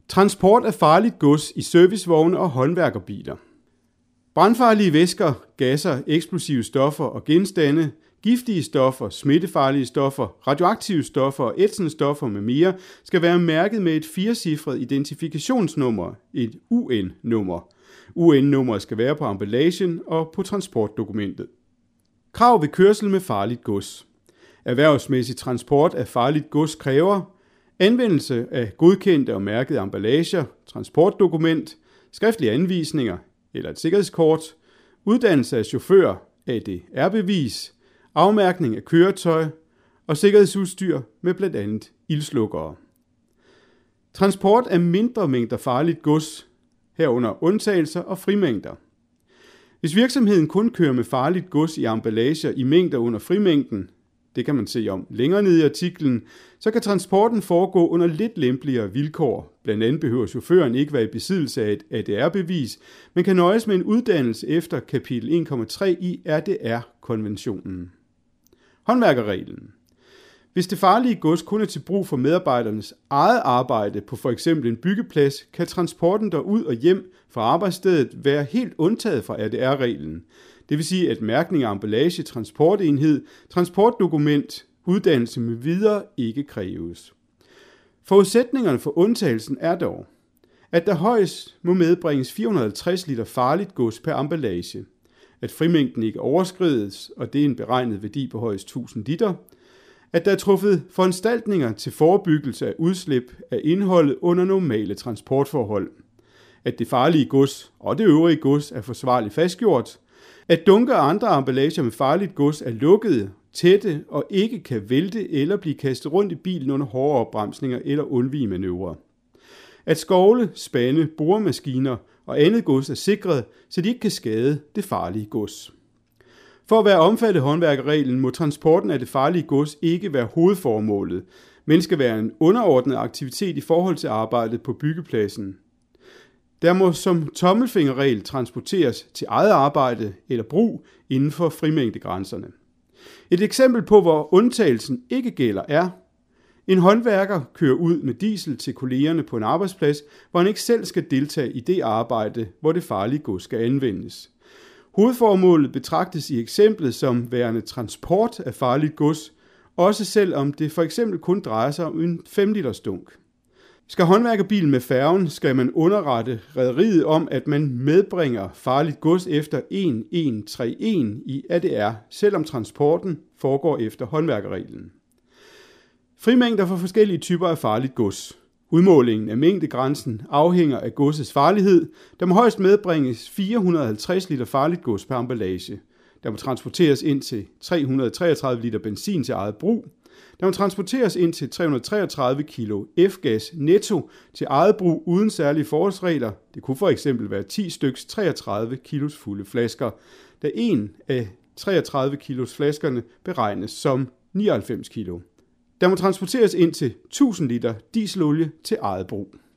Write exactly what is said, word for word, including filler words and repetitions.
Transport af farligt gods i servicevogne og håndværkerbiler. Brandfarlige væsker, gasser, eksplosive stoffer og genstande, giftige stoffer, smittefarlige stoffer, radioaktive stoffer og ætsende stoffer med mere skal være mærket med et firecifret identifikationsnummer, et U N-nummer. U N-nummeret skal være på emballagen og på transportdokumentet. Krav ved kørsel med farligt gods. Erhvervsmæssig transport af farligt gods kræver anvendelse af godkendte og mærkede emballager, transportdokument, skriftlige anvisninger eller et sikkerhedskort, uddannelse af chauffør, A D R-bevis, afmærkning af køretøj og sikkerhedsudstyr med blandt andet ildslukkere. Transport af mindre mængder farligt gods, herunder undtagelser og frimængder. Hvis virksomheden kun kører med farligt gods i emballager i mængder under frimængden, det kan man se om længere nede i artiklen, så kan transporten foregå under lidt lempeligere vilkår. Blandt andet behøver chaufføren ikke være i besiddelse af et A D R-bevis, men kan nøjes med en uddannelse efter kapitel en komma tre i R D R-konventionen. Håndværkerreglen. Hvis det farlige gods kun er til brug for medarbejdernes eget arbejde på for eksempel en byggeplads, kan transporten derud og hjem fra arbejdsstedet være helt undtaget fra R D R-reglen. Det vil sige, at mærkning af emballage, transportenhed, transportdokument, uddannelse med videre ikke kræves. Forudsætningerne for undtagelsen er dog, at der højst må medbringes fire hundrede og halvtreds liter farligt gods per emballage, at frimængden ikke overskrides, og det er en beregnet værdi på højst tusind liter, at der er truffet foranstaltninger til forebyggelse af udslip af indholdet under normale transportforhold, at det farlige gods og det øvrige gods er forsvarligt fastgjort, at dunker og andre emballager med farligt gods er lukkede, tætte og ikke kan vælte eller blive kastet rundt i bilen under hårde opbremsninger eller undvigemanøvrer. At skovle, spande, boremaskiner og andet gods er sikret, så de ikke kan skade det farlige gods. For at være omfattet af håndværkerreglen må transporten af det farlige gods ikke være hovedformålet, men skal være en underordnet aktivitet i forhold til arbejdet på byggepladsen. Der må som tommelfingerregel transporteres til eget arbejde eller brug inden for frimængdegrænserne. Et eksempel på, hvor undtagelsen ikke gælder, er: en håndværker kører ud med diesel til kollegerne på en arbejdsplads, hvor han ikke selv skal deltage i det arbejde, hvor det farlige gods skal anvendes. Hovedformålet betragtes i eksemplet som værende transport af farligt gods, også selvom det for eksempel kun drejer sig om en fem liters dunk. Skal håndværkerbilen med færgen, skal man underrette rederiet om, at man medbringer farligt gods efter en et tre en i R D R, selvom transporten foregår efter håndværkerreglen. Frimængder for forskellige typer af farligt gods. Udmålingen af mængdegrænsen afhænger af godsets farlighed. Der må højst medbringes fire hundrede og halvtreds liter farligt gods per emballage. Der må transporteres ind til tre hundrede og treogtredive liter benzin til eget brug. Der må transporteres ind til tre hundrede og treogtredive kilo F-gas netto til eget brug uden særlige forholdsregler. Det kunne for eksempel være ti styks treogtredive kilos fulde flasker, da en af treogtredive kilos flaskerne beregnes som nioghalvfems kilo. Der må transporteres ind til tusind liter dieselolie til eget brug.